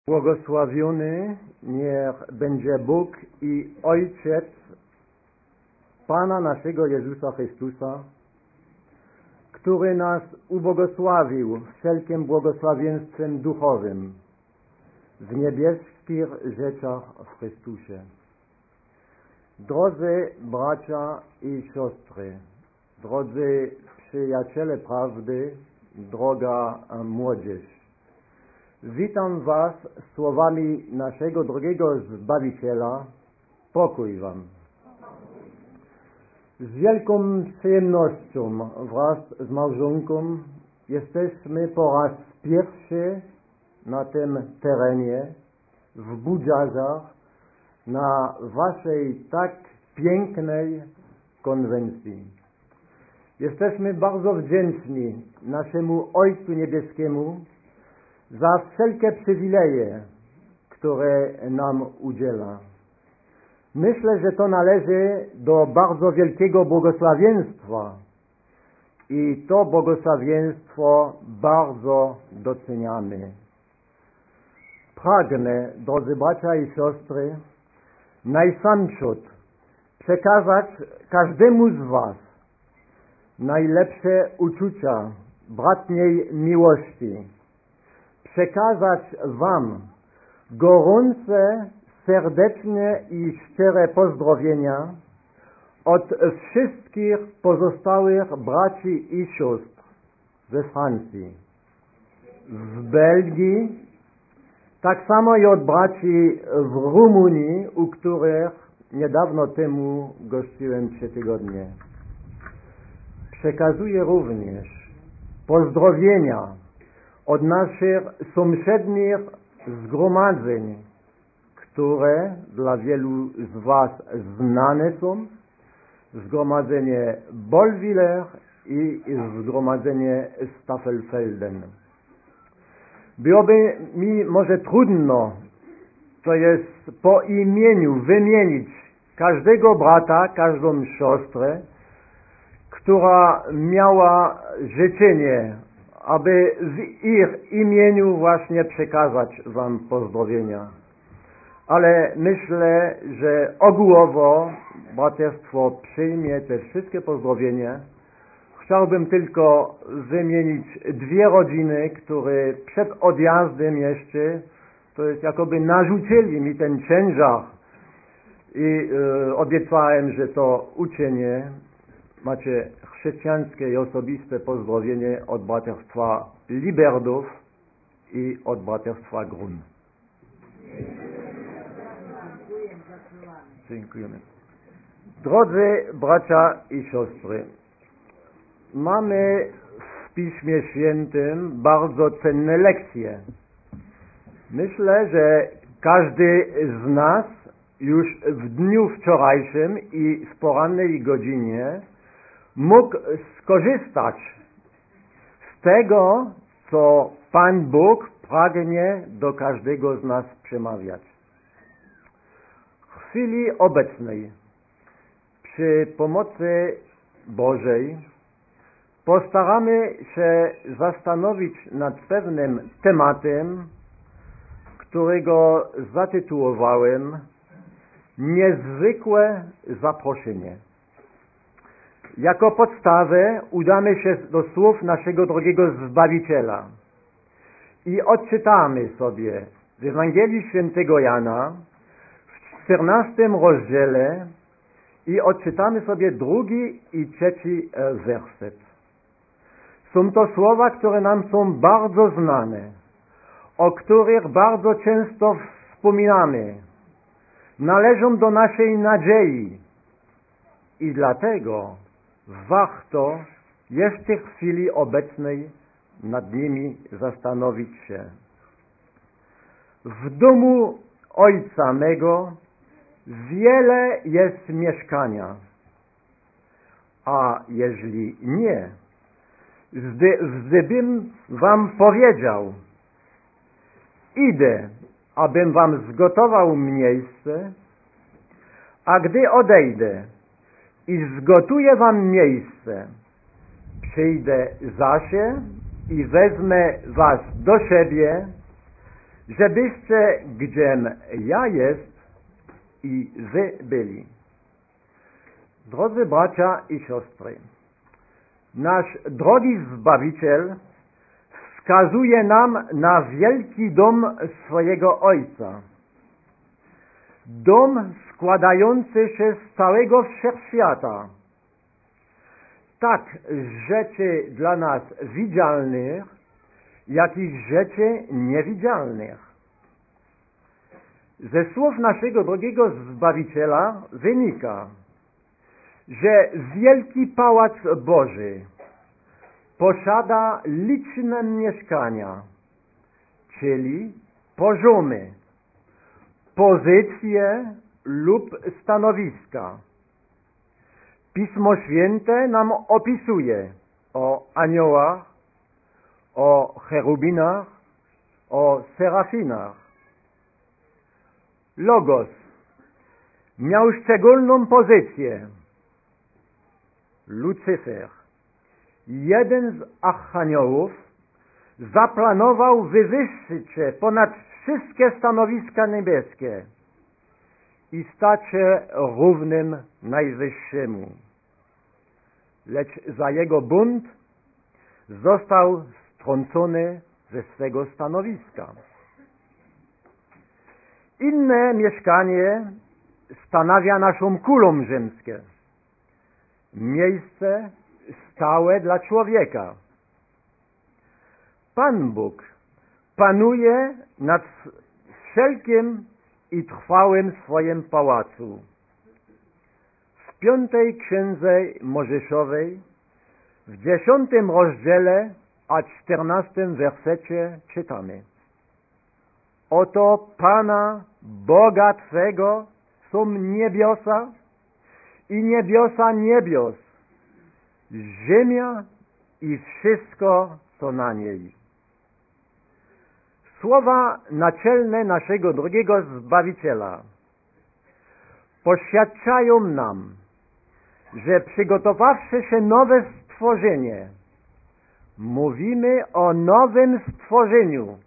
Błogosławiony niech będzie Bóg i Ojciec Pana naszego Jezusa Chrystusa, który nas ubłogosławił wszelkim błogosławieństwem duchowym w niebieskich rzeczach w Chrystusie. Drodzy bracia i siostry, drodzy przyjaciele prawdy, droga młodzież, witam Was słowami naszego drogiego Zbawiciela. Pokój Wam. Z wielką przyjemnością wraz z małżonką jesteśmy po raz pierwszy na tym terenie, w Budziarzach, na Waszej tak pięknej konwencji. Jesteśmy bardzo wdzięczni naszemu Ojcu Niebieskiemu za wszelkie przywileje, które nam udziela. Myślę, że to należy do bardzo wielkiego błogosławieństwa i to błogosławieństwo bardzo doceniamy. Pragnę, drodzy bracia i siostry, najsamprzód przekazać każdemu z Was najlepsze uczucia bratniej miłości, przekazać Wam gorące, serdeczne i szczere pozdrowienia od wszystkich pozostałych braci i sióstr ze Francji, w Belgii, tak samo i od braci w Rumunii, u których niedawno temu gościłem 3 tygodnie. Przekazuję również pozdrowienia od naszych sąsiednich zgromadzeń, które dla wielu z Was znane są, zgromadzenie Bolwiller i zgromadzenie Staffelfelden. Byłoby mi może trudno, to jest po imieniu, wymienić każdego brata, każdą siostrę, która miała życzenie, aby w ich imieniu właśnie przekazać Wam pozdrowienia. Ale myślę, że ogółowo braterstwo przyjmie te wszystkie pozdrowienia. Chciałbym tylko wymienić 2 rodziny, które przed odjazdem jeszcze, to jest jakoby narzucili mi ten ciężar i obiecałem, że to uczynię. Macie chrześcijańskie i osobiste pozdrowienie od braterstwa Liberdów i od braterstwa Grun. Dziękujemy. Drodzy bracia i siostry, mamy w Piśmie Świętym bardzo cenne lekcje. Myślę, że każdy z nas już w dniu wczorajszym i w porannej godzinie mógł skorzystać z tego, co Pan Bóg pragnie do każdego z nas przemawiać. W chwili obecnej, przy pomocy Bożej, postaramy się zastanowić nad pewnym tematem, którego zatytułowałem Niezwykłe zaproszenie. Jako podstawę udamy się do słów naszego drogiego Zbawiciela i odczytamy sobie z Ewangelii Świętego Jana w 14 rozdziale i odczytamy sobie 2 i 3 werset. Są to słowa, które nam są bardzo znane, o których bardzo często wspominamy. Należą do naszej nadziei i dlatego warto jeszcze w chwili obecnej nad nimi zastanowić się. W domu Ojca mego wiele jest mieszkania, a jeżeli nie, gdybym Wam powiedział, idę, abym Wam zgotował miejsce, a gdy odejdę i zgotuję Wam miejsce, przyjdę zasie i wezmę was do siebie, żebyście, gdziem ja jest, i wy byli. Drodzy bracia i siostry, nasz drogi Zbawiciel wskazuje nam na wielki dom swojego Ojca. Dom składający się z całego wszechświata. Tak rzeczy dla nas widzialnych, jak i rzeczy niewidzialnych. Ze słów naszego drogiego Zbawiciela wynika, że wielki pałac Boży posiada liczne mieszkania, czyli poziomy, pozycje lub stanowiska. Pismo Święte nam opisuje o aniołach, o cherubinach, o serafinach. Logos miał szczególną pozycję. Lucyfer, jeden z archaniołów, zaplanował wywyższyć się ponad wszystkie stanowiska niebieskie i stać się równym Najwyższemu. Lecz za jego bunt został strącony ze swego stanowiska. Inne mieszkanie stanawia naszą kulą ziemskie. Miejsce stałe dla człowieka. Pan Bóg panuje nad wszelkim i trwałym swoim pałacu. W 5. Księdze Mojżeszowej, w 10. rozdziale, a 14. wersecie czytamy: Oto Pana, Boga Twego, są niebiosa i niebiosa niebios, ziemia i wszystko, co na niej. Słowa naczelne naszego drogiego Zbawiciela poświadczają nam, że przygotowawszy się nowe stworzenie, mówimy o nowym stworzeniu.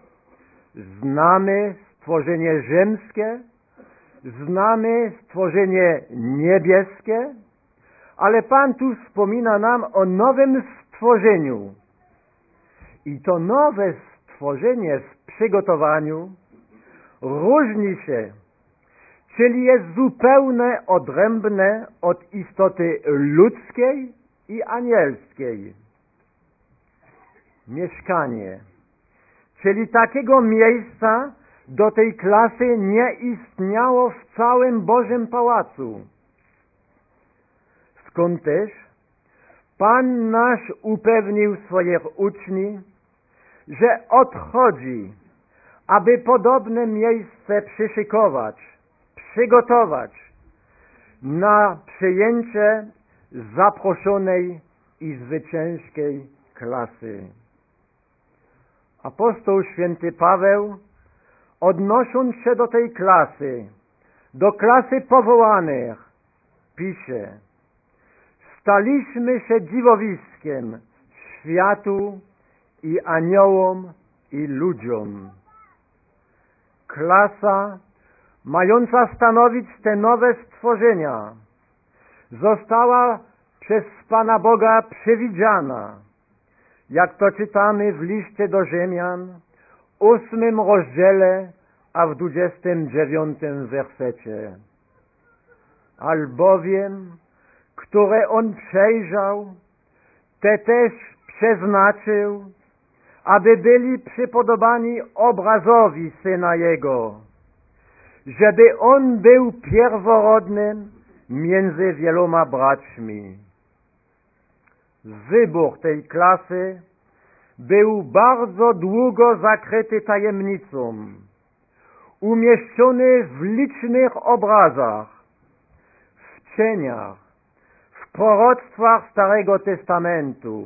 Znamy stworzenie ziemskie, znamy stworzenie niebieskie, ale Pan tu wspomina nam o nowym stworzeniu. I to nowe stworzenie w przygotowaniu różni się, czyli jest zupełnie odrębne od istoty ludzkiej i anielskiej. Mieszkanie, czyli takiego miejsca do tej klasy nie istniało w całym Bożym Pałacu. Skąd też Pan nasz upewnił swoich uczniów, że odchodzi, aby podobne miejsce przyszykować, przygotować na przyjęcie zaproszonej i zwycięskiej klasy. Apostoł święty Paweł, odnosząc się do tej klasy, do klasy powołanych, pisze: staliśmy się dziwowiskiem światu i aniołom i ludziom. Klasa mająca stanowić te nowe stworzenia została przez Pana Boga przewidziana, jak to czytamy w liście do Rzymian, 8. rozdziale, a w 29. wersecie. Albowiem, które On przejrzał, te też przeznaczył, aby byli przypodobani obrazowi Syna Jego, żeby On był pierworodnym między wieloma braćmi. Wybór tej klasy był bardzo długo zakryty tajemnicą, umieszczony w licznych obrazach, w cieniach, w proroctwach Starego Testamentu.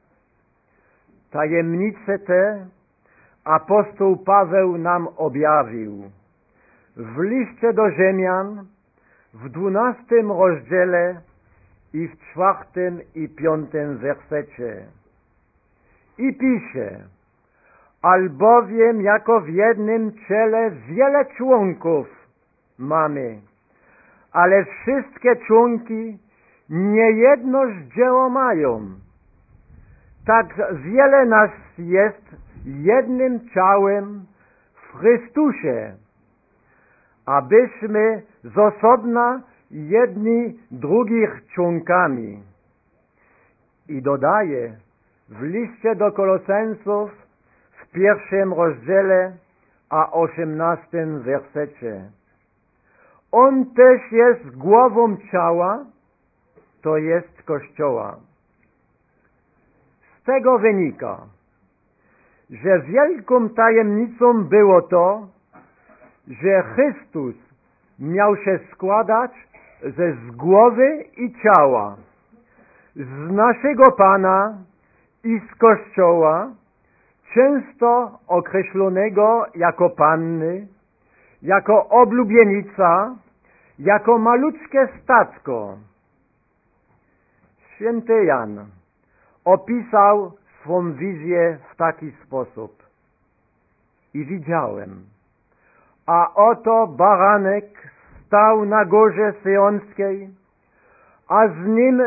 Tajemnice te apostoł Paweł nam objawił w liście do Rzymian w 12. rozdziale i w 4. i 5. wersecie. I pisze: albowiem jako w jednym ciele wiele członków mamy, ale wszystkie członki niejednoż dzieło mają. Tak wiele nas jest jednym ciałem w Chrystusie, abyśmy z osobna jedni drugich członkami. I dodaje w liście do Kolosensów w 1 rozdziale, a 18 wersecie. On też jest głową ciała, to jest Kościoła. Z tego wynika, że wielką tajemnicą było to, że Chrystus miał się składać z głowy i ciała, z naszego Pana i z Kościoła, często określonego jako panny, jako oblubienica, jako maluczkie statko. Święty Jan opisał swą wizję w taki sposób. I widziałem, a oto baranek stał na górze Syjonskiej, a z nim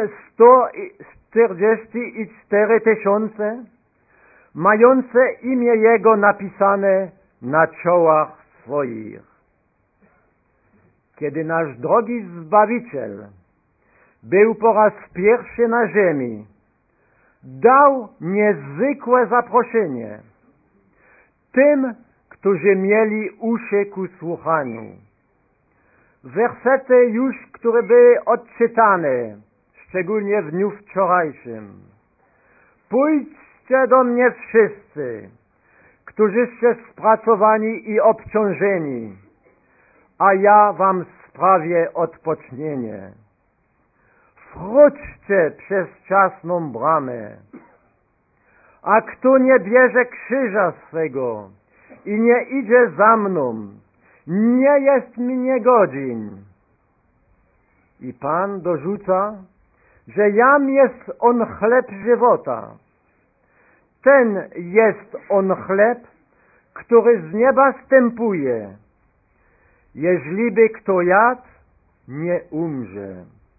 144 000, mające imię Jego napisane na czołach swoich. Kiedy nasz drogi Zbawiciel był po raz pierwszy na ziemi, dał niezwykłe zaproszenie tym, którzy mieli uszy ku słuchaniu. Wersety już, które były odczytane, szczególnie w dniu wczorajszym. Pójdźcie do mnie wszyscy, którzyście spracowani i obciążeni, a ja wam sprawię odpocznienie. Wchodźcie przez ciasną bramę, a kto nie bierze krzyża swego i nie idzie za mną, nie jest mi niegodzin. I Pan dorzuca, że jam jest on chleb żywota. Ten jest on chleb, który z nieba zstępuje. Jeżeliby kto jadł, nie umrze.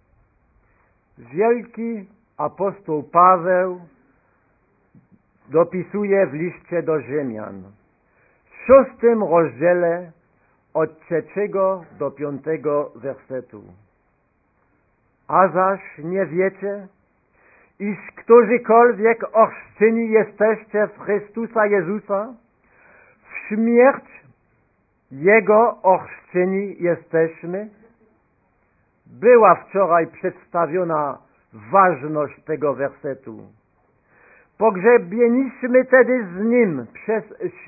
Wielki apostoł Paweł dopisuje w liście do Rzymian w 6 rozdziale od 3 do 5 wersetu. A zaś nie wiecie, iż którzykolwiek ochrzczeni jesteście w Chrystusa Jezusa, w śmierć Jego ochrzczeni jesteśmy? Była wczoraj przedstawiona ważność tego wersetu. Pogrzebieniśmy tedy z Nim przez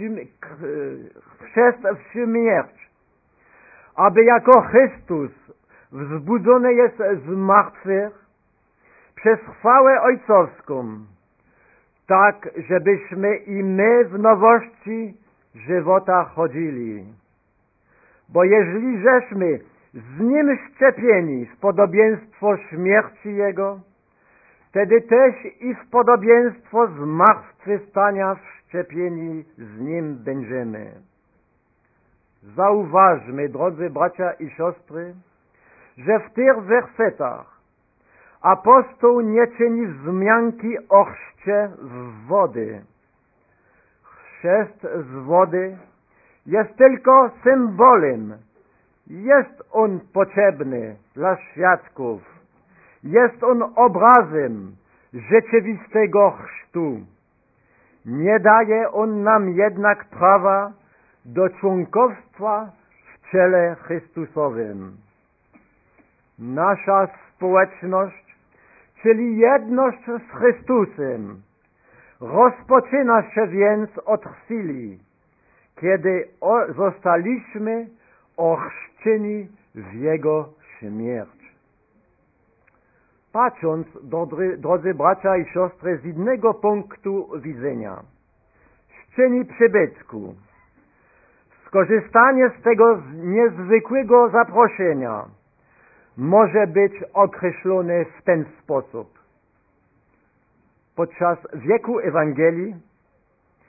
śmierć, aby jako Chrystus wzbudzony jest z martwych przez chwałę ojcowską, tak żebyśmy i my w nowości żywota chodzili. Bo jeżeli żeśmy z Nim szczepieni w podobieństwo śmierci Jego, wtedy też i w podobieństwo zmartwychwstania wszczepieni z Nim będziemy. Zauważmy, drodzy bracia i siostry, że w tych wersetach apostoł nie czyni wzmianki o chrzcie z wody. Chrzest z wody jest tylko symbolem. Jest on potrzebny dla świadków. Jest on obrazem rzeczywistego chrztu. Nie daje on nam jednak prawa do członkostwa w ciele Chrystusowym. Nasza społeczność, czyli jedność z Chrystusem, rozpoczyna się więc od chwili, kiedy zostaliśmy ochrzczeni w Jego śmierć. Patrząc, drodzy bracia i siostry, z innego punktu widzenia, chrzczeni przybytku, skorzystanie z tego niezwykłego zaproszenia może być określone w ten sposób. Podczas wieku Ewangelii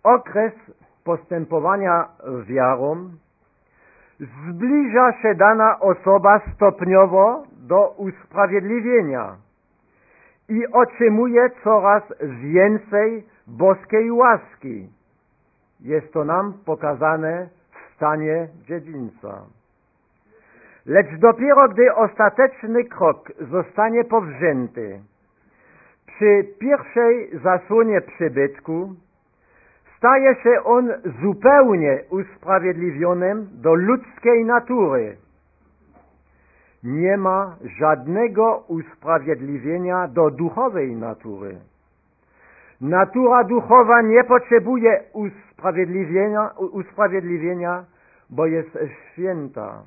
okres postępowania wiarą zbliża się dana osoba stopniowo do usprawiedliwienia i otrzymuje coraz więcej boskiej łaski. Jest to nam pokazane w stanie dziedzińca. Lecz dopiero gdy ostateczny krok zostanie powzięty, przy pierwszej zasłonie przybytku, staje się on zupełnie usprawiedliwionym do ludzkiej natury. Nie ma żadnego usprawiedliwienia do duchowej natury. Natura duchowa nie potrzebuje usprawiedliwienia, bo jest święta.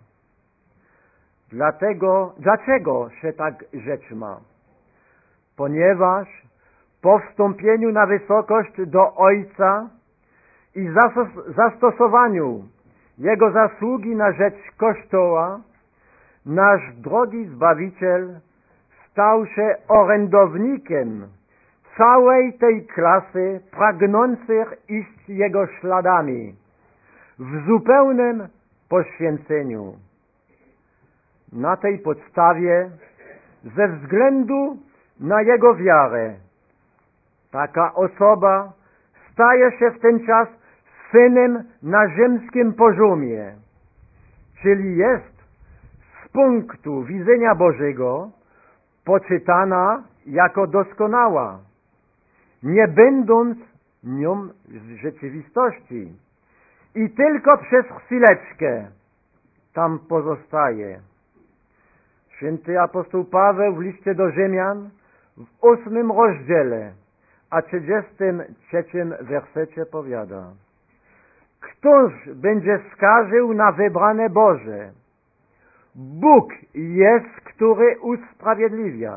Dlaczego się tak rzecz ma? Ponieważ po wstąpieniu na wysokość do Ojca i zastosowaniu Jego zasługi na rzecz Kościoła, nasz drogi Zbawiciel stał się orędownikiem całej tej klasy pragnących iść Jego śladami w zupełnym poświęceniu. Na tej podstawie, ze względu na Jego wiarę, taka osoba staje się w ten czas synem na ziemskim poziomie, czyli jest z punktu widzenia Bożego poczytana jako doskonała, nie będąc nią w rzeczywistości i tylko przez chwileczkę tam pozostaje. Święty apostoł Paweł w liście do Rzymian w 8 rozdziale, a 33 wersecie powiada: Któż będzie skarżył na wybrane Boże? Bóg jest, który usprawiedliwia.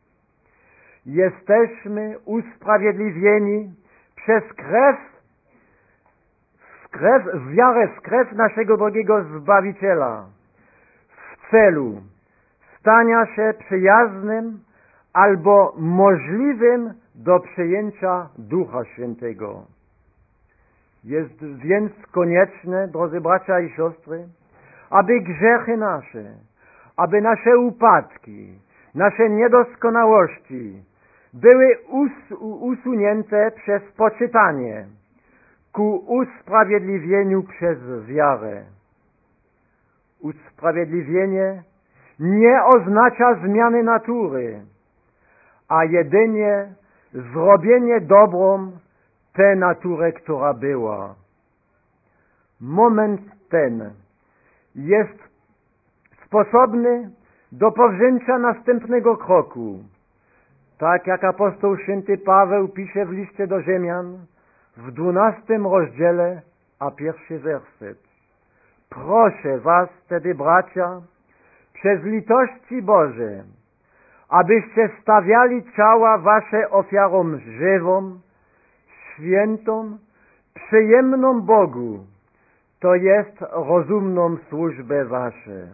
Jesteśmy usprawiedliwieni przez wiarę w krew naszego drogiego Zbawiciela w celu stania się przyjaznym albo możliwym do przyjęcia Ducha Świętego. Jest więc konieczne, drodzy bracia i siostry, aby grzechy nasze, aby nasze upadki, nasze niedoskonałości były usunięte przez poczytanie ku usprawiedliwieniu przez wiarę. Usprawiedliwienie nie oznacza zmiany natury, a jedynie zrobienie dobrą tę naturę, która była. Moment ten jest sposobny do powzięcia następnego kroku. Tak jak apostoł święty Paweł pisze w liście do Rzymian w 12 rozdziale, a 1 werset. Proszę was tedy, bracia, przez litości Boże, abyście stawiali ciała wasze ofiarą żywą, świętą, przyjemną Bogu, to jest rozumną służbę wasze.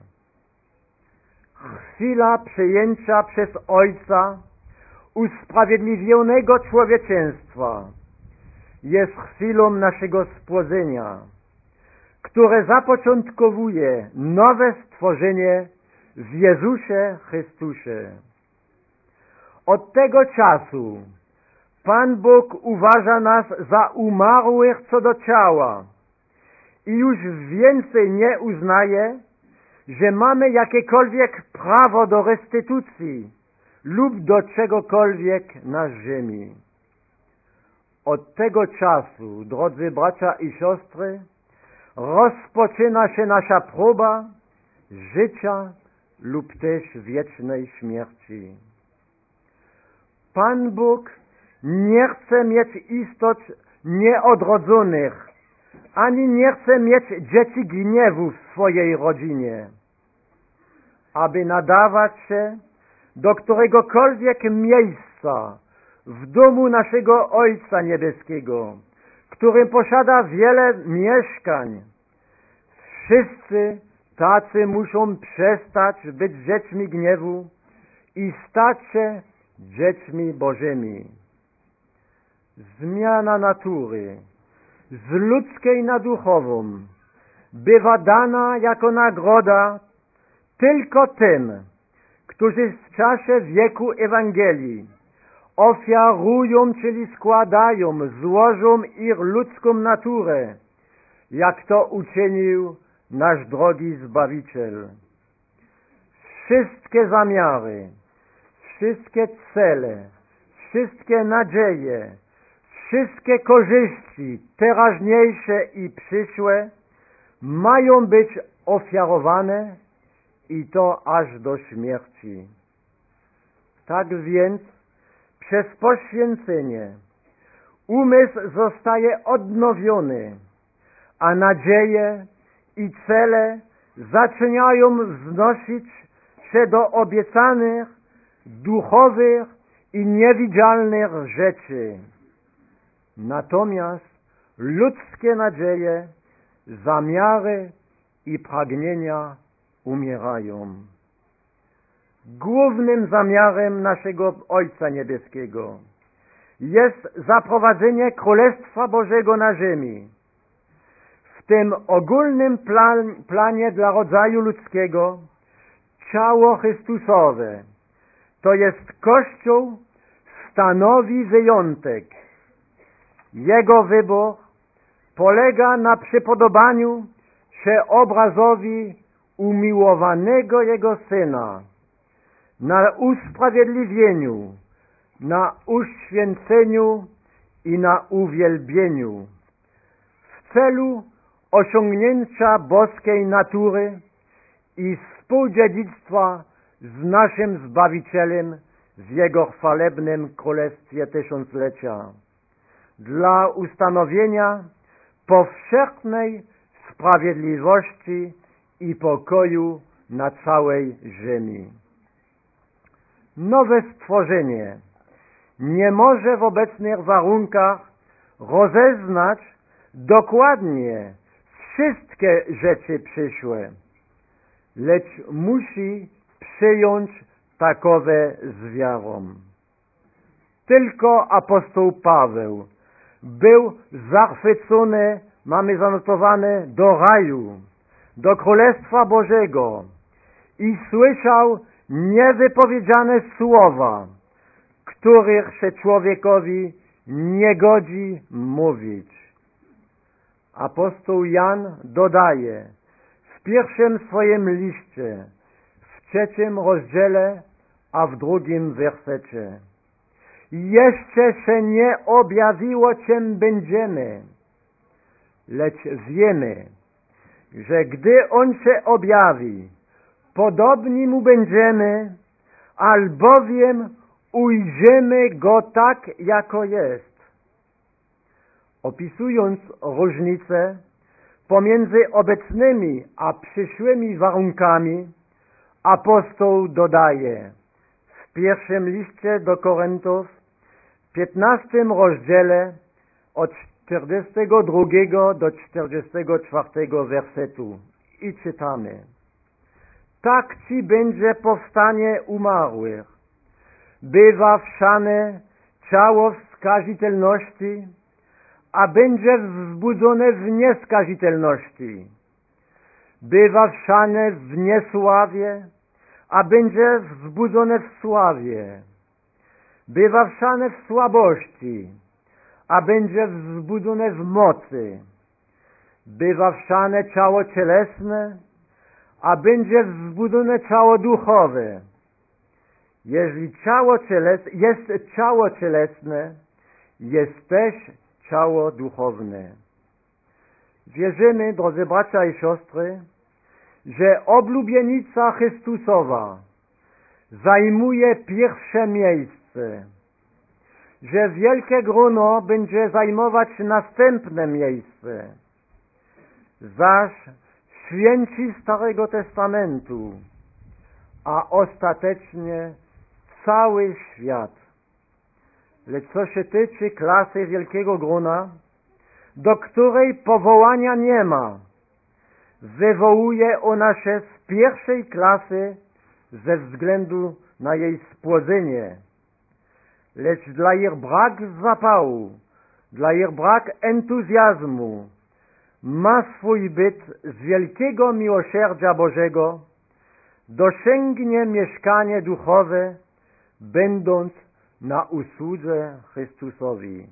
Chwila przyjęcia przez Ojca usprawiedliwionego człowieczeństwa jest chwilą naszego spłodzenia, które zapoczątkowuje nowe stworzenie w Jezusie Chrystusie. Od tego czasu Pan Bóg uważa nas za umarłych co do ciała i już więcej nie uznaje, że mamy jakiekolwiek prawo do restytucji lub do czegokolwiek na ziemi. Od tego czasu, drodzy bracia i siostry, rozpoczyna się nasza próba życia lub też wiecznej śmierci. Pan Bóg nie chce mieć istot nieodrodzonych, ani nie chce mieć dzieci gniewu w swojej rodzinie. Aby nadawać się do któregokolwiek miejsca w domu naszego Ojca Niebieskiego, który posiada wiele mieszkań, wszyscy tacy muszą przestać być dziećmi gniewu i stać się dziećmi Bożymi. Zmiana natury z ludzkiej na duchową bywa dana jako nagroda tylko tym, którzy w czasie wieku Ewangelii ofiarują, czyli składają, złożą ich ludzką naturę, jak to uczynił nasz drogi Zbawiciel. Wszystkie zamiary, wszystkie cele, wszystkie nadzieje, wszystkie korzyści teraźniejsze i przyszłe mają być ofiarowane i to aż do śmierci. Tak więc przez poświęcenie umysł zostaje odnowiony, a nadzieje i cele zaczynają wznosić się do obiecanych, duchowych i niewidzialnych rzeczy. Natomiast ludzkie nadzieje, zamiary i pragnienia umierają. Głównym zamiarem naszego Ojca Niebieskiego jest zaprowadzenie Królestwa Bożego na ziemi. W tym ogólnym planie dla rodzaju ludzkiego ciało Chrystusowe, to jest Kościół, stanowi wyjątek. Jego wybór polega na przypodobaniu się obrazowi umiłowanego Jego Syna, na usprawiedliwieniu, na uświęceniu i na uwielbieniu w celu osiągnięcia boskiej natury i współdziedzictwa z naszym Zbawicielem w Jego chwalebnym Królestwie Tysiąclecia dla ustanowienia powszechnej sprawiedliwości i pokoju na całej ziemi. Nowe stworzenie nie może w obecnych warunkach rozeznać dokładnie wszystkie rzeczy przyszłe, lecz musi przyjąć takowe z wiarą. Tylko apostoł Paweł był zachwycony, mamy zanotowane, do raju, do Królestwa Bożego i słyszał niewypowiedziane słowa, których się człowiekowi nie godzi mówić. Apostoł Jan dodaje w pierwszym swoim liście, w 3 rozdziale, a w 2 wersecie: jeszcze się nie objawiło, czym będziemy, lecz wiemy, że gdy On się objawi, podobni Mu będziemy, albowiem ujrzymy Go tak, jako jest. Opisując różnicę pomiędzy obecnymi a przyszłymi warunkami, apostoł dodaje w pierwszym liście do Koryntów, w 15 rozdziale, od 42 do 44 wersetu i czytamy: tak ci będzie powstanie umarłych. Bywa wszane ciało w skazitelności, a będzie wzbudzone w nieskazitelności. Bywa wszane w niesławie, a będzie wzbudzone w sławie. Bywa wszane w słabości, a będzie wzbudzone w mocy. Bywa wszane ciało cielesne, a będzie wzbudzone ciało duchowe. Jeżeli jest ciało cielesne, jest też ciało duchowne. Wierzymy, drodzy bracia i siostry, że oblubienica Chrystusowa zajmuje pierwsze miejsce, że wielkie grono będzie zajmować następne miejsce, zaś święci Starego Testamentu, a ostatecznie cały świat. Lecz co się tyczy klasy wielkiego grona, do której powołania nie ma, wywołuje ona się z pierwszej klasy ze względu na jej spłodzenie, lecz dla ich brak zapału dla ich brak entuzjazmu ma swój byt z wielkiego miłosierdzia Bożego, dosięgnie mieszkanie duchowe, będąc na usłudze Chrystusowi.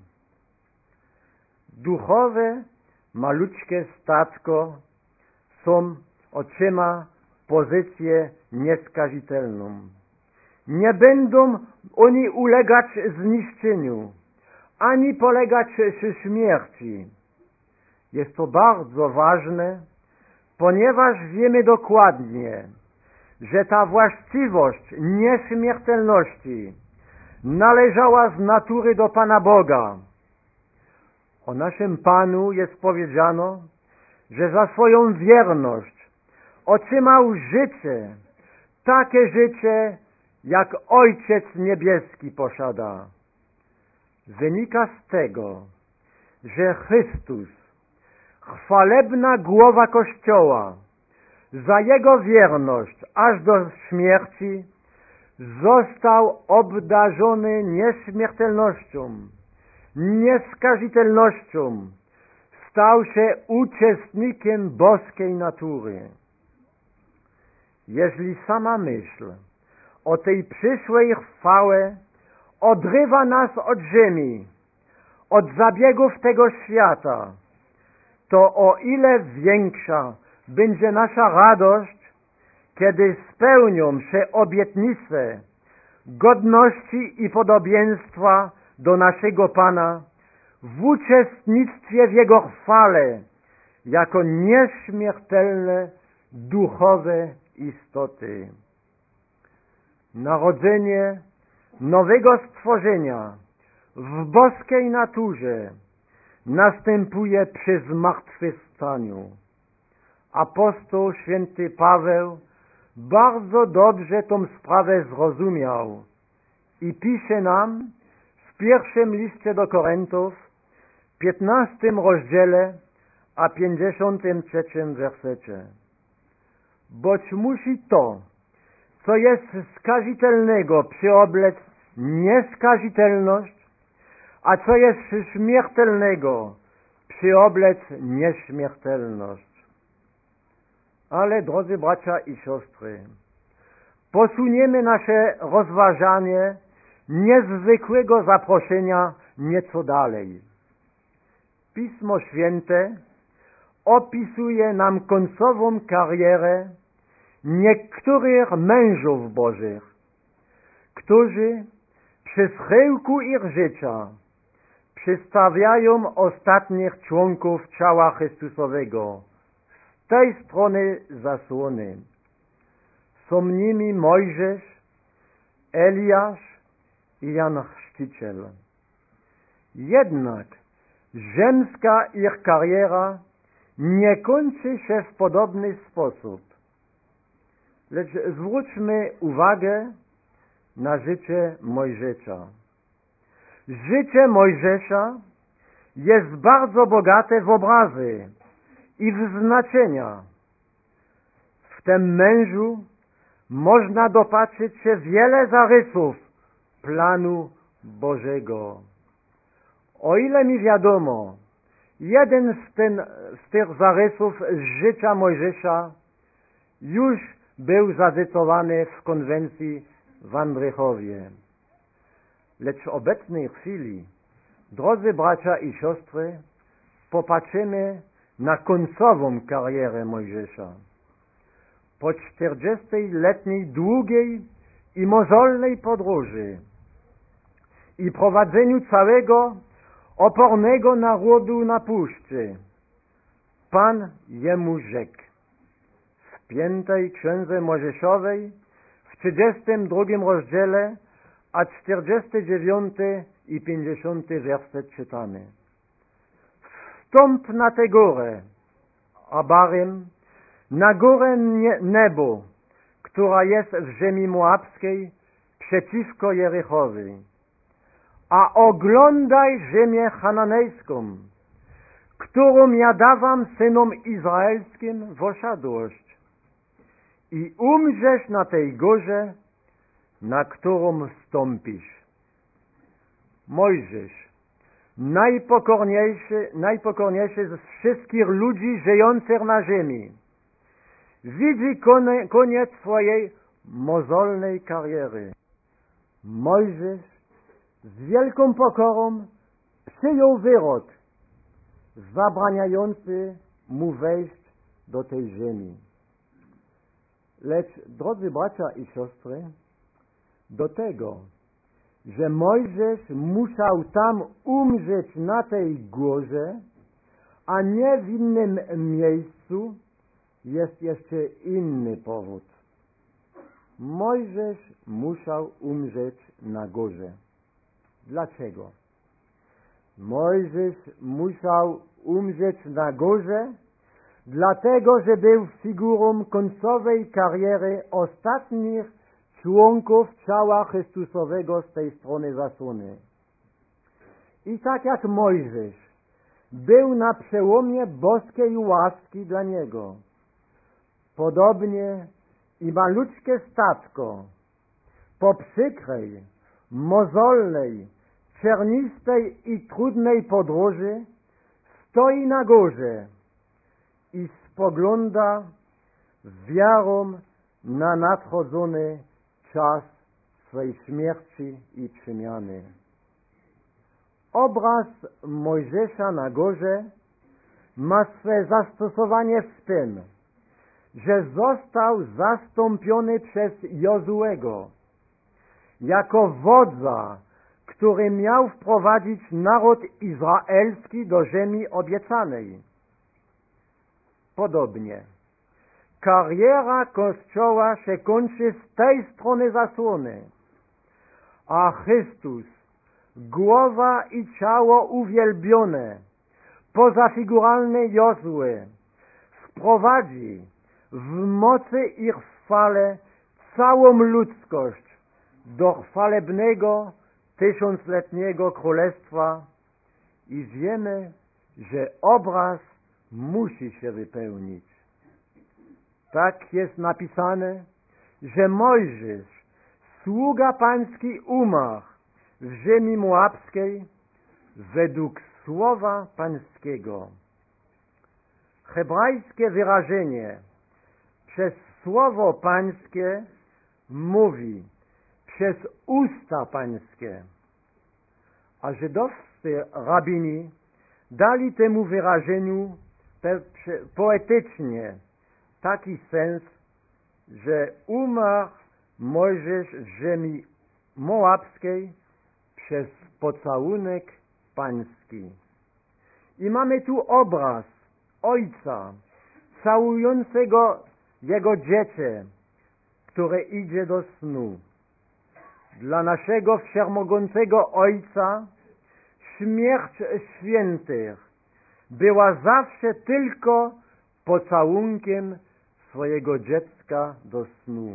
Duchowe, maluczkie statko są otrzyma pozycję nieskazitelną. Nie będą oni ulegać zniszczeniu, ani polegać śmierci. Jest to bardzo ważne, ponieważ wiemy dokładnie, że ta właściwość nieśmiertelności należała z natury do Pana Boga. O naszym Panu jest powiedziano, że za swoją wierność otrzymał życie, takie życie, jak Ojciec Niebieski posiada. Wynika z tego, że Chrystus, chwalebna głowa Kościoła, za Jego wierność aż do śmierci został obdarzony nieśmiertelnością, nieskazitelnością, stał się uczestnikiem boskiej natury. Jeżeli sama myśl o tej przyszłej chwale odrywa nas od ziemi, od zabiegów tego świata, to o ile większa będzie nasza radość, kiedy spełnią się obietnice godności i podobieństwa do naszego Pana w uczestnictwie w Jego chwale jako nieśmiertelne duchowe istoty. Narodzenie nowego stworzenia w boskiej naturze następuje przy zmartwychwstaniu. Apostoł święty Paweł bardzo dobrze tą sprawę zrozumiał i pisze nam w pierwszym liście do Korynтów, 15 rozdziale, a 53 wersecie. Boć musi to, co jest skazitelnego, przyoblec nieskazitelność, a co jest śmiertelnego, przyoblec nieśmiertelność. Ale, drodzy bracia i siostry, posuniemy nasze rozważanie niezwykłego zaproszenia nieco dalej. Pismo Święte opisuje nam końcową karierę niektórych mężów Bożych, którzy przy schyłku ich życia przedstawiają ostatnich członków ciała Chrystusowego z tej strony zasłony. Są nimi Mojżesz, Eliasz i Jan Chrzciciel. Jednak ziemska ich kariera nie kończy się w podobny sposób. Lecz zwróćmy uwagę na życie Mojżesza. Życie Mojżesza jest bardzo bogate w obrazy i w znaczenia. W tym mężu można dopatrzyć się wiele zarysów planu Bożego. O ile mi wiadomo, jeden z tych zarysów z życia Mojżesza już był zacytowany w konwencji w Andrychowie. Lecz w obecnej chwili, drodzy bracia i siostry, popatrzymy na końcową karierę Mojżesza. Po 40-letniej długiej i mozolnej podróży i prowadzeniu całego opornego narodu na puszczy, Pan jemu rzekł w 5. Księdze Mojżeszowej w 32 rozdziale, a 49 i 50 werset czytamy. Wstąp na tę górę, Abarim, na górę Nebo, która jest w ziemi moabskiej przeciwko Jerichowi, a oglądaj ziemię chananejską, którą ja dawam synom izraelskim w osiadłość, i umrzesz na tej górze, na którą wstąpisz. Mojżesz najpokorniejszy z wszystkich ludzi żyjących na ziemi, widzi koniec swojej mozolnej kariery. Mojżesz z wielką pokorą przyjął wyrok zabraniający mu wejść do tej ziemi. Lecz, drodzy bracia i siostry, do tego, że Mojżesz musiał tam umrzeć na tej górze, a nie w innym miejscu, jest jeszcze inny powód. Mojżesz musiał umrzeć na górze. Dlaczego? Mojżesz musiał umrzeć na górze, dlatego, że był figurą końcowej kariery ostatnich członków ciała Chrystusowego z tej strony zasłony. I tak jak Mojżesz był na przełomie boskiej łaski dla niego, podobnie i malutkie statko po przykrej, mozolnej, ciernistej i trudnej podróży stoi na górze i spogląda wiarą na nadchodzony czas swej śmierci i przemiany. Obraz Mojżesza na górze ma swe zastosowanie w tym, że został zastąpiony przez Jozuego jako wodza, który miał wprowadzić naród izraelski do ziemi obiecanej. Podobnie, kariera Kościoła się kończy z tej strony zasłony, a Chrystus, głowa i ciało uwielbione, pozafiguralne Jozue, wprowadzi w mocy i chwale całą ludzkość do chwalebnego, tysiącletniego królestwa i wiemy, że obraz musi się wypełnić. Tak jest napisane, że Mojżesz, sługa pański, umarł w ziemi moabskiej według słowa pańskiego. Hebrajskie wyrażenie przez słowo pańskie mówi przez usta pańskie, a żydowscy rabini dali temu wyrażeniu poetycznie taki sens, że umarł Mojżesz w ziemi moabskiej przez pocałunek pański. I mamy tu obraz ojca całującego jego dziecię, które idzie do snu. Dla naszego wszechmogącego Ojca śmierć świętych była zawsze tylko pocałunkiem swojego dziecka do snu.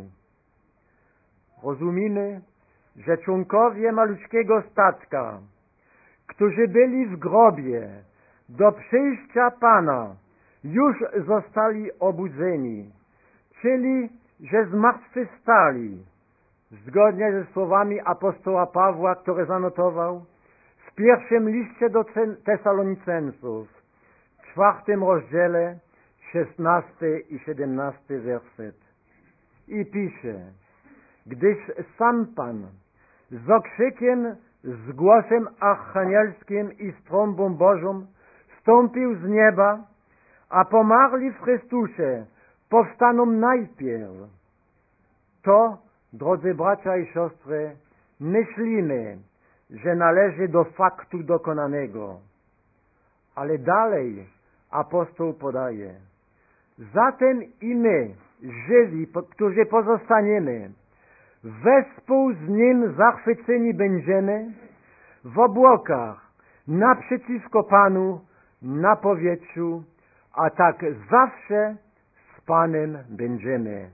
Rozumiemy, że członkowie malutkiego statka, którzy byli w grobie do przyjścia Pana, już zostali obudzeni, czyli że zmartwychwstali, zgodnie ze słowami apostoła Pawła, który zanotował w pierwszym liście do Tesalonicenców, w 4 rozdziale, 16 i 17 werset. I pisze: gdyż sam Pan z okrzykiem, z głosem archanielskim i z trąbą Bożą wstąpił z nieba, a pomarli w Chrystusie powstaną najpierw. To, drodzy bracia i siostry, myślimy, że należy do faktu dokonanego. Ale dalej apostoł podaje: zatem i my, żywi, którzy pozostaniemy, wespół z Nim zachwyceni będziemy w obłokach naprzeciwko Panu na powietrzu, a tak zawsze z Panem będziemy.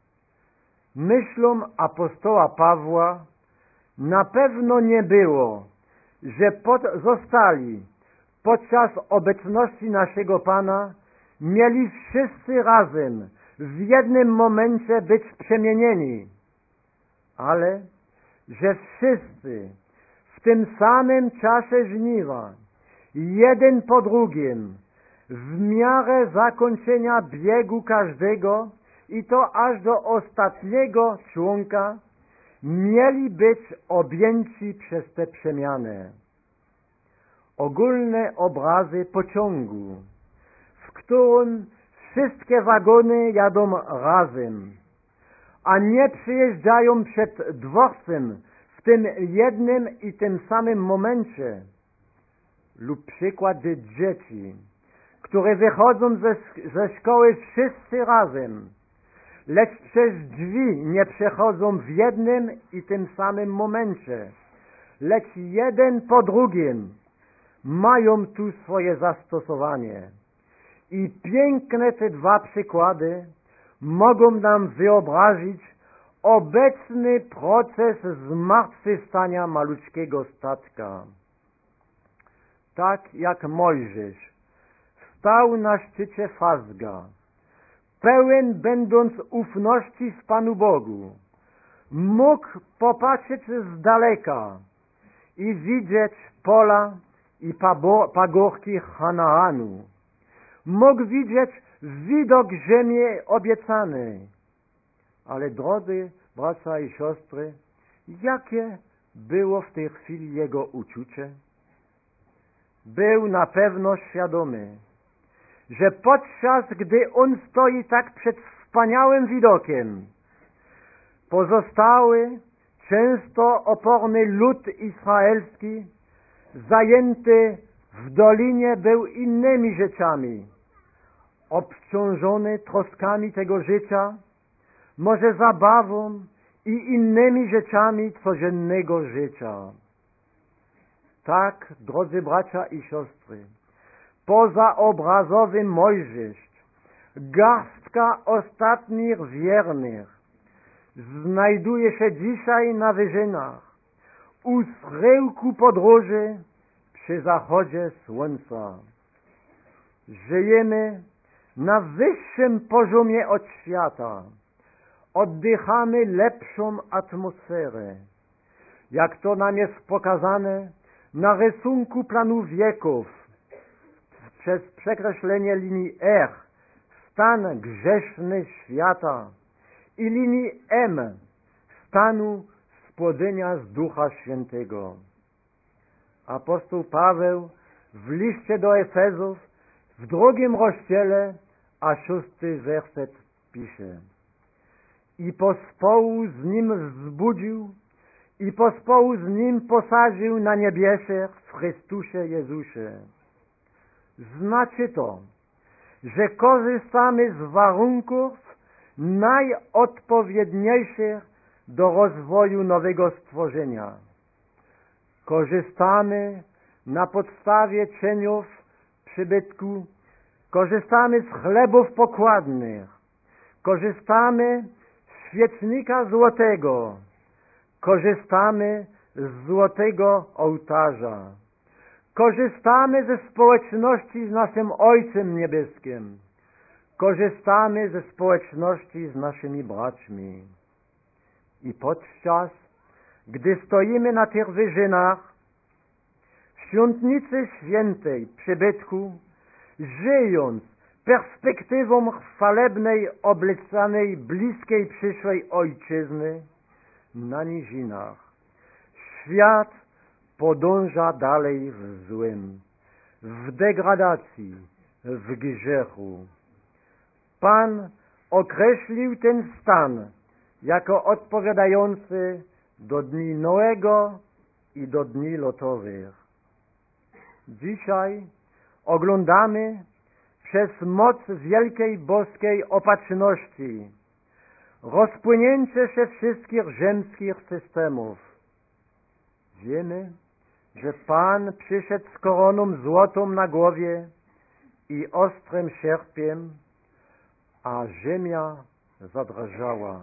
Myślą apostoła Pawła na pewno nie było, że zostali podczas obecności naszego Pana mieli wszyscy razem w jednym momencie być przemienieni, ale że wszyscy w tym samym czasie żniwa, jeden po drugim, w miarę zakończenia biegu każdego, i to aż do ostatniego członka, mieli być objęci przez te przemiany. Ogólne obrazy pociągu, w którym wszystkie wagony jadą razem, a nie przyjeżdżają przed dworcem w tym jednym i tym samym momencie, lub przykład dzieci, które wychodzą ze szkoły wszyscy razem, lecz przez drzwi nie przechodzą w jednym i tym samym momencie, lecz jeden po drugim, mają tu swoje zastosowanie. I piękne te dwa przykłady mogą nam wyobrazić obecny proces zmartwychwstania maluczkiego statka. Tak jak Mojżesz stał na szczycie Fazga, pełen będąc ufności w Panu Bogu, mógł popatrzeć z daleka i widzieć pola i pagórki Hanaanu. Mógł widzieć widok ziemi obiecanej. Ale drodzy bracia i siostry, jakie było w tej chwili jego uczucie? Był na pewno świadomy, że podczas gdy on stoi tak przed wspaniałym widokiem, pozostały, często oporny lud izraelski, zajęty w dolinie, był innymi rzeczami, obciążony troskami tego życia, może zabawą i innymi rzeczami codziennego życia. Tak, drodzy bracia i siostry, pozaobrazowy Mojżesz, garstka ostatnich wiernych, znajduje się dzisiaj na wyżynach, u schyłku podróży przy zachodzie słońca. Żyjemy na wyższym poziomie od świata, oddychamy lepszą atmosferę, jak to nam jest pokazane na rysunku planu wieków przez przekreślenie linii R, stan grzeszny świata, i linii M, stanu spłodzenia z Ducha Świętego. Apostoł Paweł w liście do Efezów w 2 rozdziale, a 6 werset pisze: i pospołu z Nim wzbudził i pospołu z Nim posadził na niebiesiech w Chrystusie Jezusie. Znaczy to, że korzystamy z warunków najodpowiedniejszych do rozwoju nowego stworzenia. Korzystamy na podstawie cieniów przybytku, korzystamy z chlebów pokładnych, korzystamy z świecznika złotego, korzystamy z złotego ołtarza, korzystamy ze społeczności z naszym Ojcem Niebieskim, korzystamy ze społeczności z naszymi braćmi. I podczas gdy stoimy na tych wyżynach, w świątnicy świętej przybytku, żyjąc perspektywą chwalebnej, oblecanej bliskiej przyszłej ojczyzny, na nizinach świat podąża dalej w złym, w degradacji, w grzechu. Pan określił ten stan jako odpowiadający do dni Noego i do dni Lotowych. Dzisiaj oglądamy przez moc wielkiej boskiej opatrzności rozpłynięcie się wszystkich ziemskich systemów. Wiemy, że Pan przyszedł z koroną złotą na głowie i ostrym sierpiem, a ziemia zadrżała.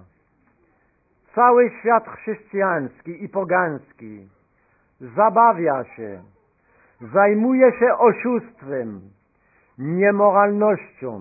Cały świat chrześcijański i pogański zabawia się, zajmuje się oszustwem, niemoralnością,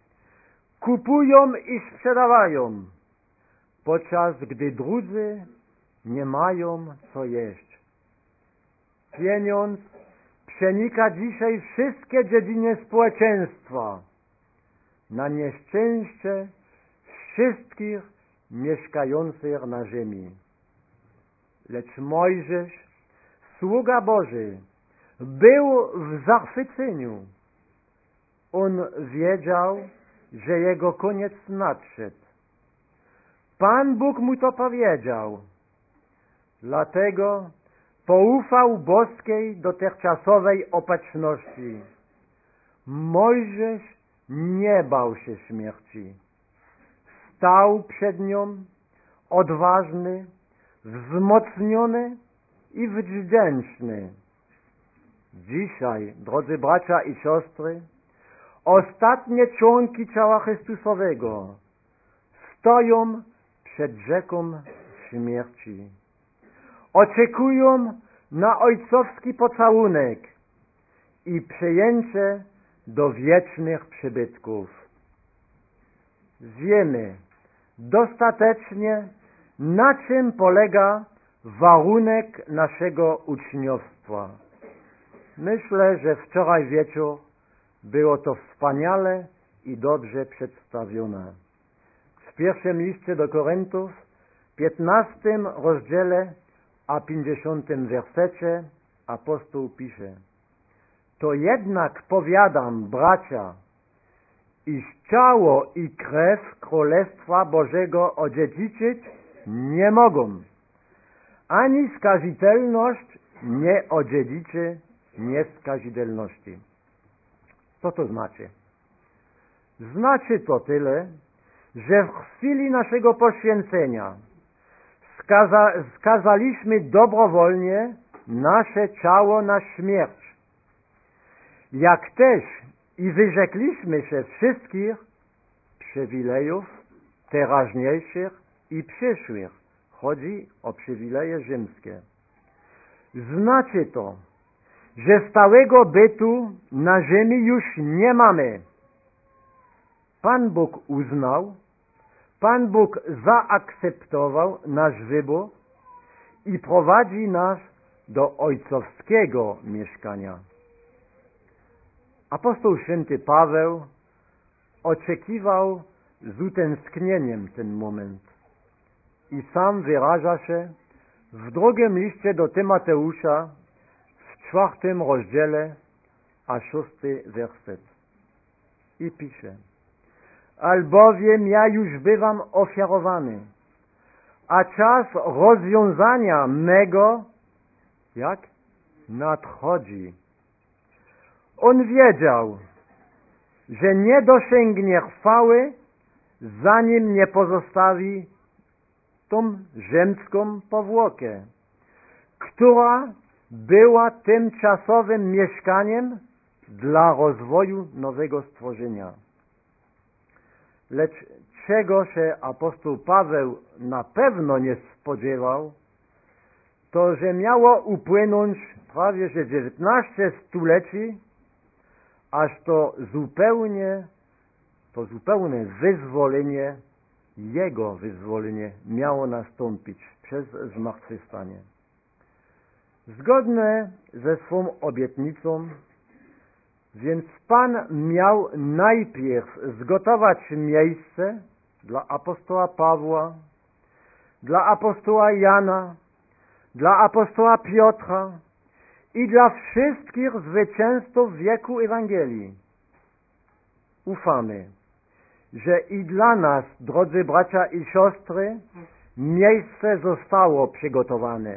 kupują i sprzedawają, podczas gdy drudzy nie mają co jeść. Pieniądz przenika dzisiaj wszystkie dziedziny społeczeństwa na nieszczęście wszystkich mieszkających na ziemi. Lecz Mojżesz, sługa Boży, był w zachwyceniu. On wiedział, że jego koniec nadszedł. Pan Bóg mu to powiedział. Dlatego poufał boskiej dotychczasowej opatrzności. Mojżesz nie bał się śmierci. Stał przed nią odważny, wzmocniony i wdzięczny. Dzisiaj, drodzy bracia i siostry, ostatnie członki ciała Chrystusowego stoją przed rzeką śmierci. Oczekują na ojcowski pocałunek i przyjęcie do wiecznych przybytków. Wiemy dostatecznie, na czym polega warunek naszego uczniostwa. Myślę, że wczoraj wieczór było to wspaniale i dobrze przedstawione. W pierwszym liście do Koryntów, 15 rozdziale, a 50 wersecie apostoł pisze: to jednak powiadam, bracia, iż ciało i krew Królestwa Bożego odziedziczyć nie mogą, ani skazitelność nie odziedziczy nieskazitelności. Co to znaczy? Znaczy to tyle, że w chwili naszego poświęcenia skazaliśmy dobrowolnie nasze ciało na śmierć, jak też i wyrzekliśmy się wszystkich przywilejów teraźniejszych i przyszłych. Chodzi o przywileje rzymskie. Znaczy to, że stałego bytu na ziemi już nie mamy. Pan Bóg uznał, Pan Bóg zaakceptował nasz wybór i prowadzi nas do ojcowskiego mieszkania. Apostoł święty Paweł oczekiwał z utęsknieniem ten moment i sam wyraża się w drugim liście do Tymoteusza w 4 rozdziale, a 6 werset. I pisze: albowiem ja już bywam ofiarowany, a czas rozwiązania mego nadchodzi. On wiedział, że nie dosięgnie chwały, zanim nie pozostawi tą ziemską powłokę, która była tymczasowym mieszkaniem dla rozwoju nowego stworzenia. Lecz czego się apostoł Paweł na pewno nie spodziewał, to że miało upłynąć prawie że 19 stuleci, aż to zupełne wyzwolenie, jego wyzwolenie miało nastąpić przez zmartwychwstanie. Zgodnie ze swą obietnicą, więc Pan miał najpierw zgotować miejsce dla apostoła Pawła, dla apostoła Jana, dla apostoła Piotra i dla wszystkich zwycięzców wieku Ewangelii. Ufamy, że i dla nas, drodzy bracia i siostry, miejsce zostało przygotowane.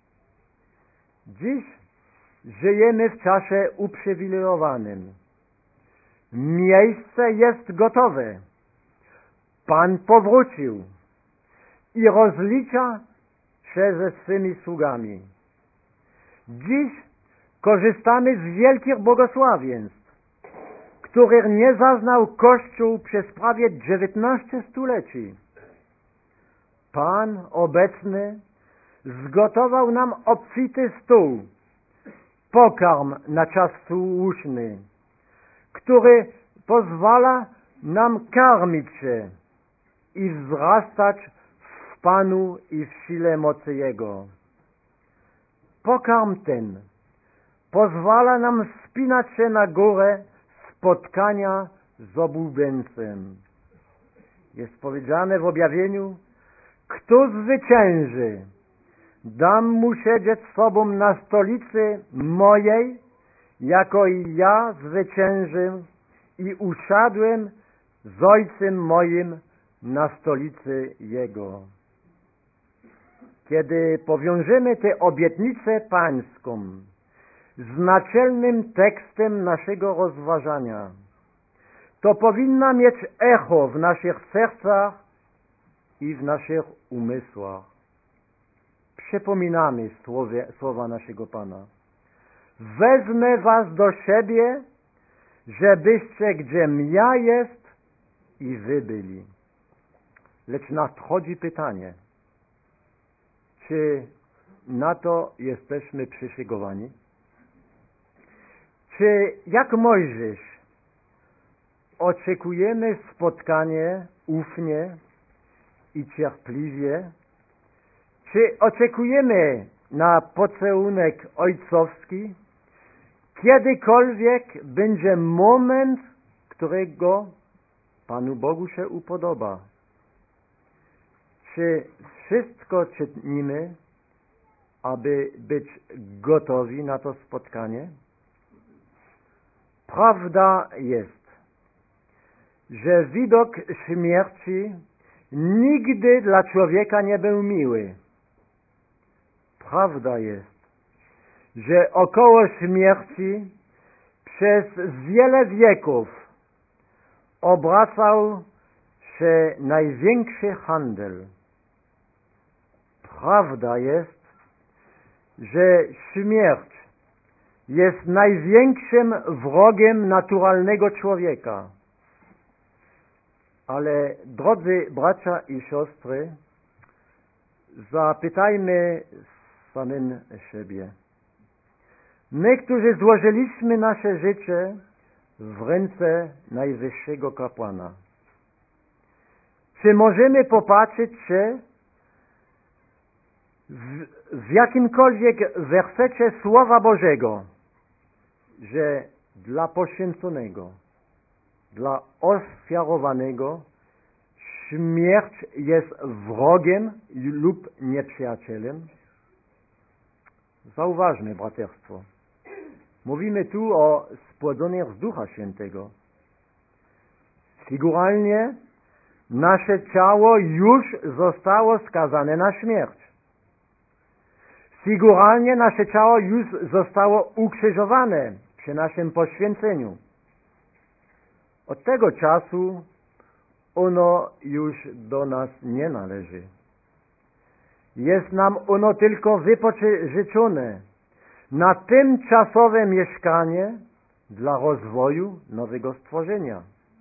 Dziś żyjemy w czasie uprzywilejowanym. Miejsce jest gotowe. Pan powrócił i rozlicza się ze swymi sługami. Dziś korzystamy z wielkich błogosławieństw, których nie zaznał Kościół przez prawie 19 stuleci. Pan obecny zgotował nam obfity stół, pokarm na czas słuszny, który pozwala nam karmić się i wzrastać w Panu i w sile mocy Jego. Pokarm ten pozwala nam wspinać się na górę spotkania z obłudzeńcem. Jest powiedziane w objawieniu: kto zwycięży, dam mu siedzieć z sobą na stolicy mojej, jako i ja zwyciężyłem i usiadłem z Ojcem moim na stolicy Jego. Kiedy powiążemy tę obietnicę pańską z naczelnym tekstem naszego rozważania, to powinna mieć echo w naszych sercach i w naszych umysłach. Przypominamy słowa naszego Pana: wezmę was do siebie, żebyście gdziem ja jest i wy byli. Lecz nadchodzi pytanie, czy na to jesteśmy przyszykowani? Czy jak Mojżesz oczekujemy spotkanie ufnie i cierpliwie? Czy oczekujemy na pocałunek ojcowski? Kiedykolwiek będzie moment, którego Panu Bogu się upodoba. Czy wszystko czynimy, aby być gotowi na to spotkanie? Prawda jest, że widok śmierci nigdy dla człowieka nie był miły. Prawda jest, że około śmierci przez wiele wieków obracał się największy handel. Prawda jest, że śmierć jest największym wrogiem naturalnego człowieka. Ale, drodzy bracia i siostry, zapytajmy samym siebie. My, którzy złożyliśmy nasze życie w ręce Najwyższego Kapłana, czy możemy popatrzeć się w jakimkolwiek wersecie Słowa Bożego, że dla poświęconego, dla ofiarowanego śmierć jest wrogiem lub nieprzyjacielem? Zauważmy, braterstwo, mówimy tu o spłodzonych z Ducha Świętego. Figuralnie nasze ciało już zostało skazane na śmierć. Figuralnie nasze ciało już zostało ukrzyżowane przy naszym poświęceniu. Od tego czasu ono już do nas nie należy. Jest nam ono tylko wypożyczone na tymczasowe mieszkanie dla rozwoju nowego stworzenia.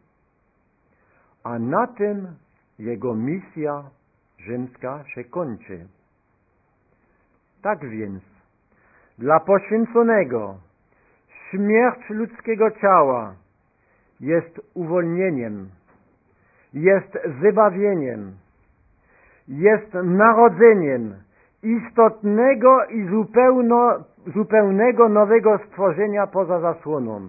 A na tym jego misja ziemska się kończy. Tak więc, dla poświęconego śmierć ludzkiego ciała jest uwolnieniem, jest wybawieniem, jest narodzeniem istotnego i zupełnego nowego stworzenia poza zasłoną.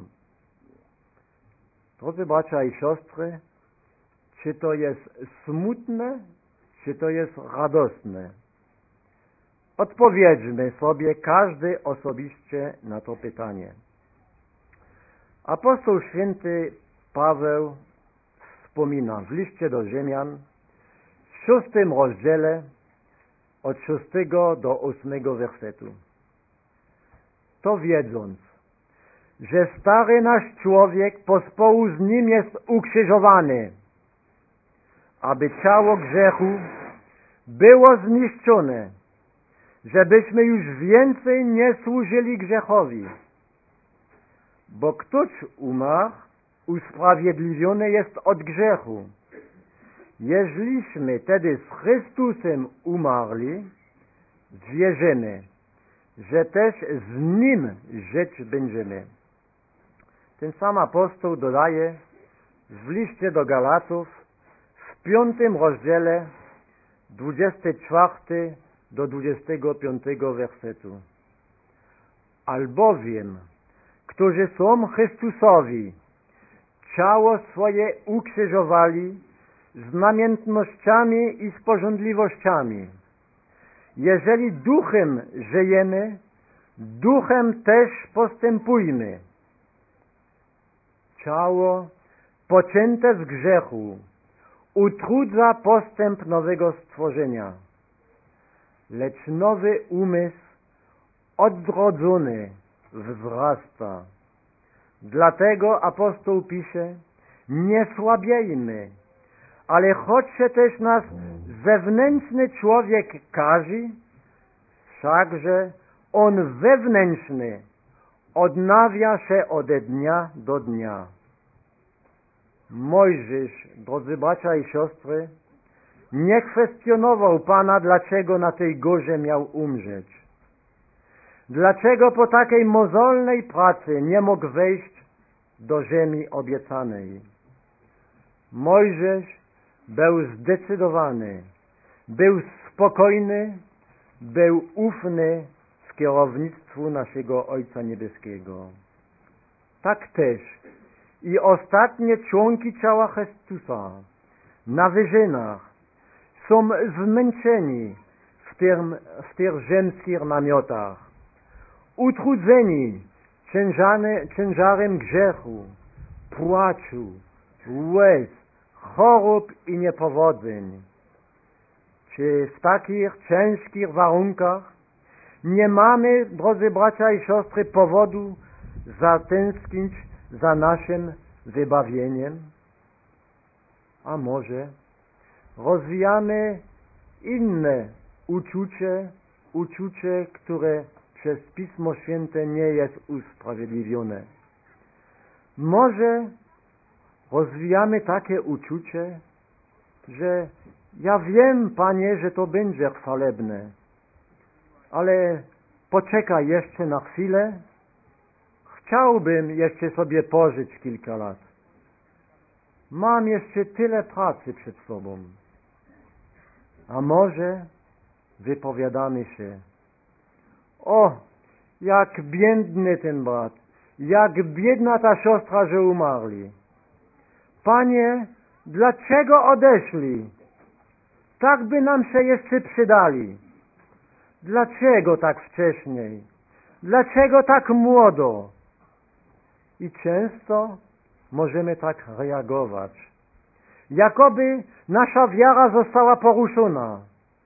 Drodzy bracia i siostry, czy to jest smutne, czy to jest radosne? Odpowiedzmy sobie każdy osobiście na to pytanie. Apostoł święty Paweł wspomina w liście do Rzymian w 6 rozdziale od 6 do 8 wersetu. To wiedząc, że stary nasz człowiek pospołu z nim jest ukrzyżowany, aby ciało grzechu było zniszczone, żebyśmy już więcej nie służyli grzechowi. Bo ktoś umarł, usprawiedliwiony jest od grzechu. Jeżeliśmy tedy z Chrystusem umarli, wierzymy, że też z Nim żyć będziemy. Ten sam apostoł dodaje w liście do Galatów w 5 rozdziale 24 do 25 wersetu. albowiem, którzy są Chrystusowi, ciało swoje ukrzyżowali z namiętnościami i z pożądliwościami. Jeżeli duchem żyjemy, duchem też postępujmy. Ciało pocięte z grzechu utrudza postęp nowego stworzenia, lecz nowy umysł odrodzony wzrasta. Dlatego apostoł pisze: nie słabiejmy, ale choć się też nas zewnętrzny człowiek karzy, wszakże on wewnętrzny odnawia się ode dnia do dnia. Mojżesz, drodzy bracia i siostry, nie kwestionował Pana, dlaczego na tej górze miał umrzeć. Dlaczego po takiej mozolnej pracy nie mógł wejść do ziemi obiecanej. Mojżesz był zdecydowany, był spokojny, był ufny w kierownictwu naszego Ojca Niebieskiego. Tak też i ostatnie członki ciała Chrystusa na wyżynach są zmęczeni w tych ziemskich namiotach, utrudzeni ciężarem grzechu, płaczu, łez, chorób i niepowodzeń. Czy w takich ciężkich warunkach nie mamy, drodzy bracia i siostry, powodu zatęsknić za naszym wybawieniem? A może rozwijamy inne uczucie, które przez Pismo Święte nie jest usprawiedliwione. Może rozwijamy takie uczucie, że ja wiem, Panie, że to będzie chwalebne, ale poczekaj jeszcze na chwilę, chciałbym jeszcze sobie pożyć kilka lat. Mam jeszcze tyle pracy przed sobą. A może wypowiadamy się: o, jak biedny ten brat, jak biedna ta siostra, że umarli. Panie, dlaczego odeszli? Tak by nam się jeszcze przydali. Dlaczego tak wcześniej? Dlaczego tak młodo? I często możemy tak reagować, jakoby nasza wiara została poruszona,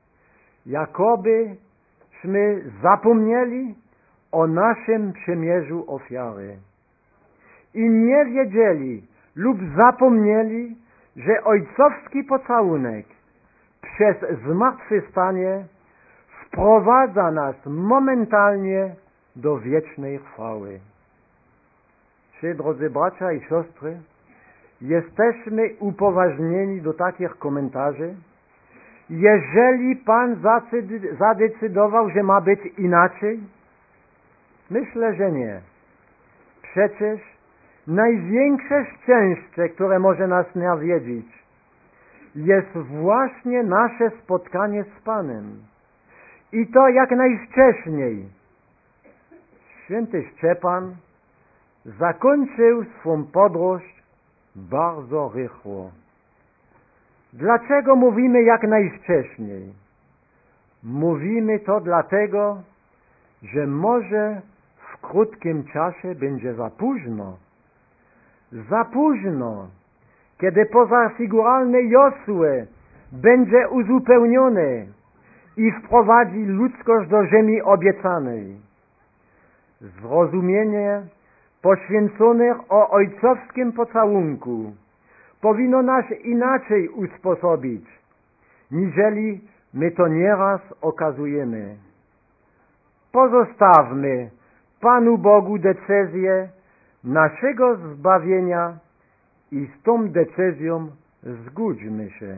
jakobyśmy zapomnieli o naszym przymierzu ofiary i nie wiedzieli lub zapomnieli, że ojcowski pocałunek przez zmartwychwstanie wprowadza nas momentalnie do wiecznej chwały. Czy, drodzy bracia i siostry, jesteśmy upoważnieni do takich komentarzy? Jeżeli Pan zadecydował, że ma być inaczej? Myślę, że nie. Przecież największe szczęście, które może nas nawiedzić, jest właśnie nasze spotkanie z Panem. I to jak najwcześniej. Święty Szczepan zakończył swą podróż bardzo rychło. Dlaczego mówimy jak najwcześniej? Mówimy to dlatego, że może w krótkim czasie będzie za późno. Za późno, kiedy pozafiguralny Josue będzie uzupełniony i wprowadzi ludzkość do ziemi obiecanej. Zrozumienie poświęconych o ojcowskim pocałunku powinno nas inaczej usposobić, niżeli my to nieraz okazujemy. Pozostawmy Panu Bogu decyzję naszego zbawienia i z tą decyzją zgódźmy się.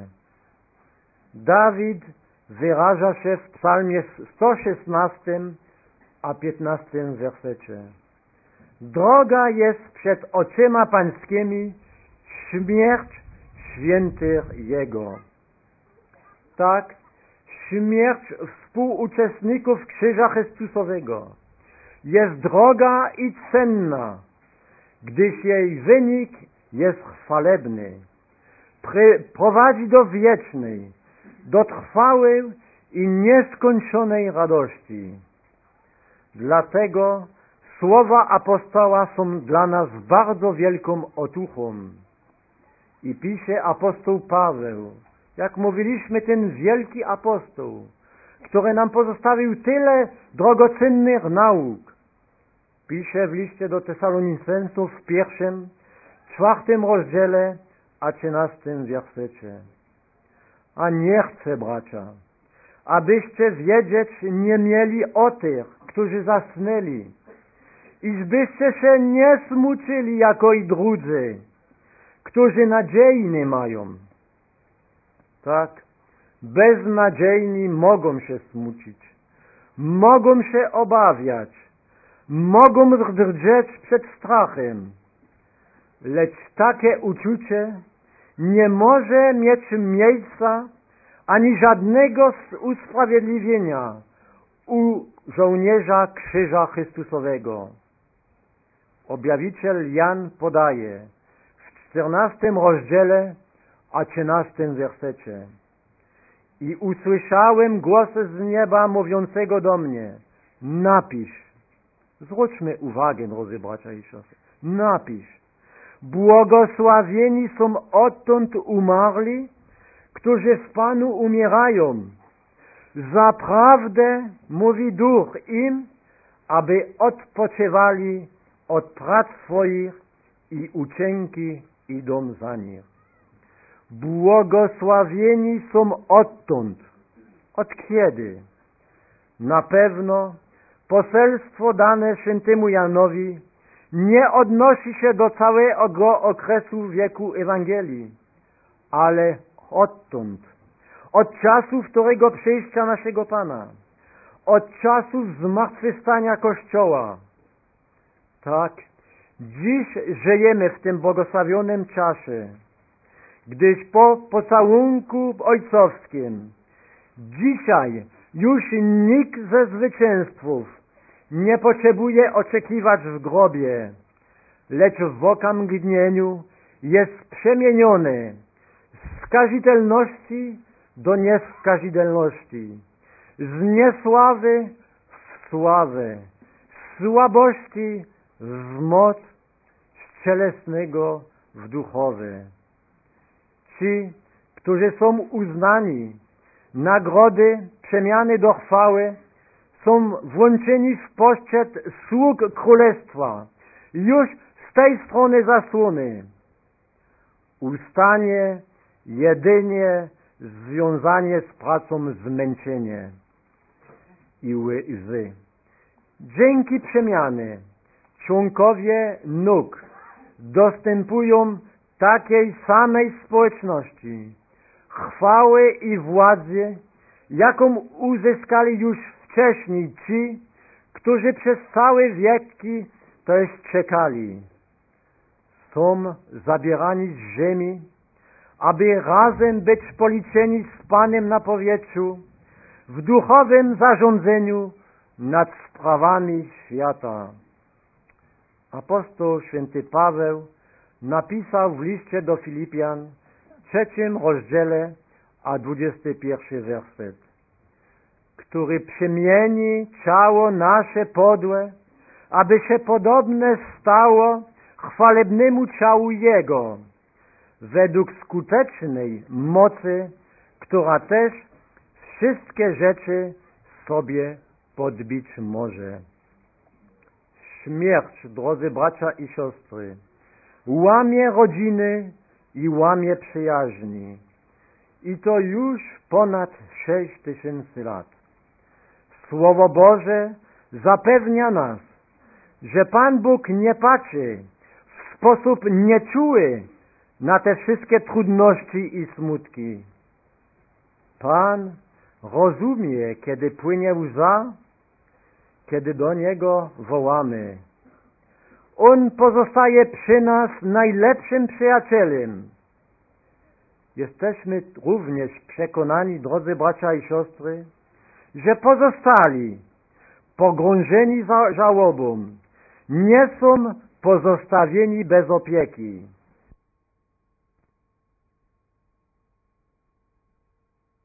Dawid wyraża się w psalmie 116 a 15 wersecie. Droga jest przed oczyma pańskimi śmierć świętych Jego. Tak, śmierć współuczestników krzyża Chrystusowego, jest droga i cenna, gdyż jej wynik jest chwalebny. Prowadzi do wiecznej, do trwałej i nieskończonej radości. Dlatego słowa apostoła są dla nas bardzo wielką otuchą. I pisze apostoł Paweł, jak mówiliśmy, ten wielki apostoł, który nam pozostawił tyle drogocennych nauk. Pisze w liście do Tesalonicenów w 4 rozdziale, a 13 wersecie. A nie chcę, bracia, abyście wiedzieć nie mieli o tych, którzy zasnęli, iżbyście się nie smucili jako i drudzy, którzy nadziei nie mają. Tak, beznadziejni mogą się smucić, mogą się obawiać, mogą drżeć przed strachem, lecz takie uczucie nie może mieć miejsca ani żadnego usprawiedliwienia u żołnierza Krzyża Chrystusowego. Objawiciel Jan podaje w 14 rozdziale, a 13 wersecie: i usłyszałem głos z nieba mówiącego do mnie: napisz. Zwróćmy uwagę, drodzy bracia i siostry. Napisz. Błogosławieni są odtąd umarli, którzy w Panu umierają. Zaprawdę, mówi Duch im, aby odpoczywali od prac swoich i uczynki idą za nich. Błogosławieni są odtąd. Od kiedy? Na pewno poselstwo dane świętemu Janowi nie odnosi się do całego okresu wieku Ewangelii, ale odtąd, od czasu wtórego przyjścia naszego Pana, od czasu zmartwychwstania Kościoła. Tak, dziś żyjemy w tym błogosławionym czasie, gdyż po pocałunku ojcowskim dzisiaj już nikt ze zwycięzców nie potrzebuje oczekiwać w grobie, lecz w okamgnieniu jest przemieniony z skazitelności do nieskazitelności, z niesławy w sławę, z słabości w moc, z cielesnego w duchowe. Ci, którzy są uznani, nagrody przemiany do chwały, są włączeni w poczet sług Królestwa, już z tej strony zasłony. Ustanie jedynie związanie z pracą zmęczenie i łzy. Dzięki przemiany członkowie nóg dostępują takiej samej społeczności, chwały i władzy, jaką uzyskali już wcześniej ci, którzy przez całe wieki też czekali. Są zabierani z ziemi, aby razem być policzeni z Panem na powietrzu, w duchowym zarządzeniu nad sprawami świata. Apostoł święty Paweł napisał w liście do Filipian w 3 rozdziale, a 21 werset, który przemieni ciało nasze podłe, aby się podobne stało chwalebnemu ciału Jego, według skutecznej mocy, która też wszystkie rzeczy sobie podbić może. Śmierć, drodzy bracia i siostry, łamie rodziny i łamie przyjaźni. I to już ponad 6000 lat. Słowo Boże zapewnia nas, że Pan Bóg nie patrzy w sposób nieczuły na te wszystkie trudności i smutki. Pan rozumie, kiedy płynie łza, kiedy do Niego wołamy. On pozostaje przy nas najlepszym przyjacielem. Jesteśmy również przekonani, drodzy bracia i siostry, że pozostali pogrążeni żałobą, nie są pozostawieni bez opieki.